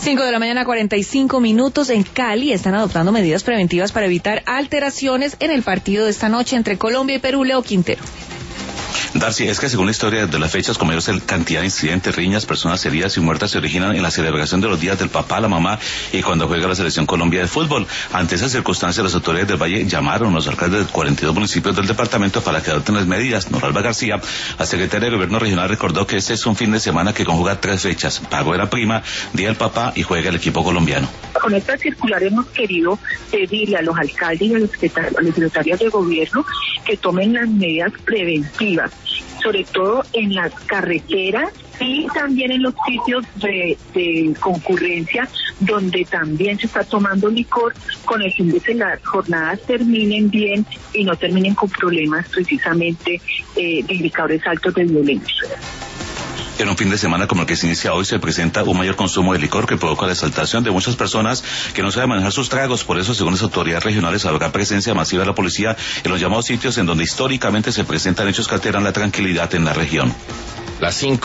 5 de la mañana, 45 minutos. En Cali están adoptando medidas preventivas para evitar alteraciones en el partido de esta noche entre Colombia y Perú. Leo Quintero. Darcy, es que según la historia de las fechas, con mayor cantidad de incidentes, riñas, personas heridas y muertas se originan en la celebración de los días del papá, la mamá y cuando juega la selección Colombia de fútbol. Ante esas circunstancias, las autoridades del Valle llamaron a los alcaldes de 42 municipios del departamento para que adopten las medidas. Noralba García, la secretaria de Gobierno Regional, recordó que este es un fin de semana que conjuga 3 fechas: pago de la prima, día del papá y juega el equipo colombiano. Con esta circular hemos querido pedirle a los alcaldes y a los secretarios de gobierno que tomen las medidas preventivas, sobre todo en las carreteras y también en los sitios de concurrencia donde también se está tomando licor, con el fin de que las jornadas terminen bien y no terminen con problemas precisamente de indicadores altos de violencia. En un fin de semana como el que se inicia hoy se presenta un mayor consumo de licor que provoca la exaltación de muchas personas que no saben manejar sus tragos. Por eso, según las autoridades regionales, habrá presencia masiva de la policía en los llamados sitios en donde históricamente se presentan hechos que alteran la tranquilidad en la región. Las 5